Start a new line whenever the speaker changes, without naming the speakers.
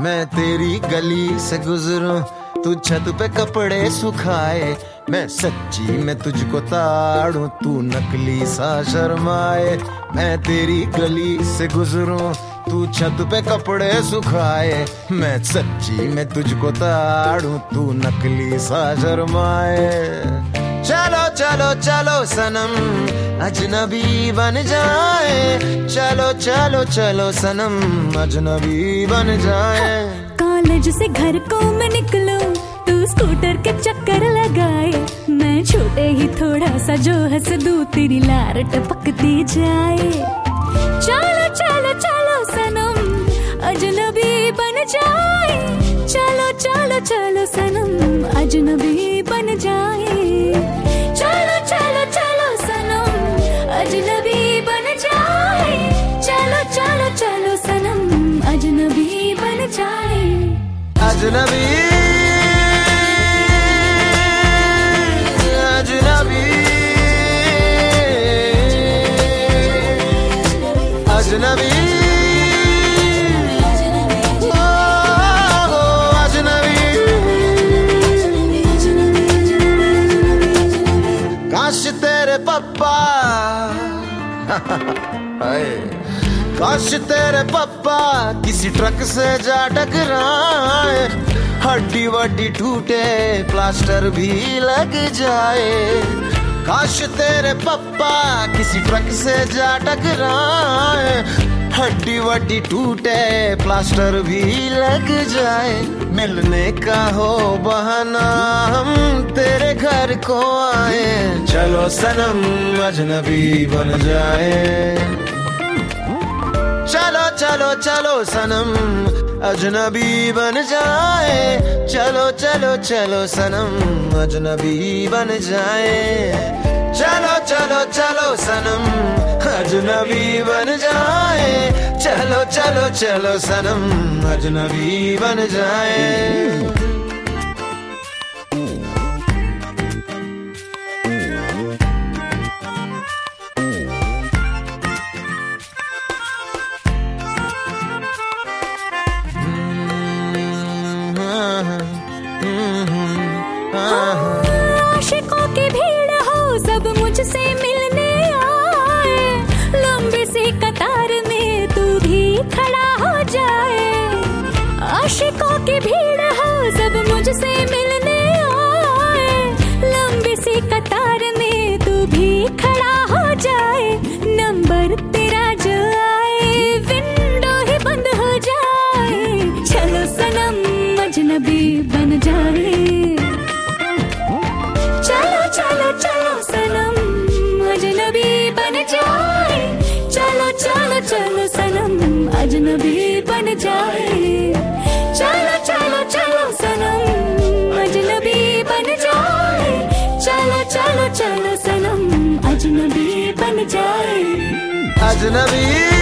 मैं तेरी गली से गुजरूं, तू छत पे कपड़े सुखाए, मैं सच्ची में तुझको ताड़ूं, तू नकली सा शर्माए। मैं तेरी गली से गुजरूं, तू छत पे कपड़े सुखाए, मैं सच्ची में तुझको ताड़ूं, तू नकली सा शर्माए। चलो चलो चलो सनम अजनबी बन जाए, चलो चलो चलो सनम अजनबी बन जाए।
कॉलेज से घर को मैं निकलूं, तू स्कूटर के चक्कर लगाए, मैं छूटे ही थोड़ा सा जो हंस दूं, तेरी लार टपकती जाए। चलो चलो चलो सनम अजनबी बन जाए, चलो चलो चलो सनम अजनबी बन जाए। चलो चलो चलो सनम अजनबी बन जाए, चलो चलो चलो सनम अजनबी बन जाए।
अजनबी अजनबी अजनबी काश तेरे पप्पा काश तेरे पप्पा किसी ट्रक से जा टकराए, हड्डी वड्डी टूटे प्लास्टर भी लग जाए। काश तेरे पप्पा किसी ट्रक से जा टकराए, हड्डी वड्डी टूटे प्लास्टर भी लग जाए। मिलने का हो बहाना हम तेरे घर को आए, चलो सनम अजनबी बन जाए। चलो चलो चलो सनम अजनबी बन जाए, चलो चलो चलो सनम अजनबी बन जाए। चलो चलो चलो सनम अजनबी बन जाए, चलो चलो चलो सनम अजनबी बन जाए।
आशिकों की भीड़ हो सब मुझसे मिलने आए, लंबी सी कतार में तू भी खड़ा हो जाए। आशिकों की भीड़ हो सब मुझसे मिलने आए, लंबी सी कतार में तू भी खड़ा हो जाए। नंबर तेरा जो आए विंडो ही बंद हो जाए, चलो सनम अजनबी बन जाए। चलो चलो चलो सनम अजनबी बन जाए, चलो चलो चलो सनम अजनबी बन जाए। चलो चलो चलो सनम अजनबी बन जाए, चलो चलो चलो सनम अजनबी बन जाए।
अजनबी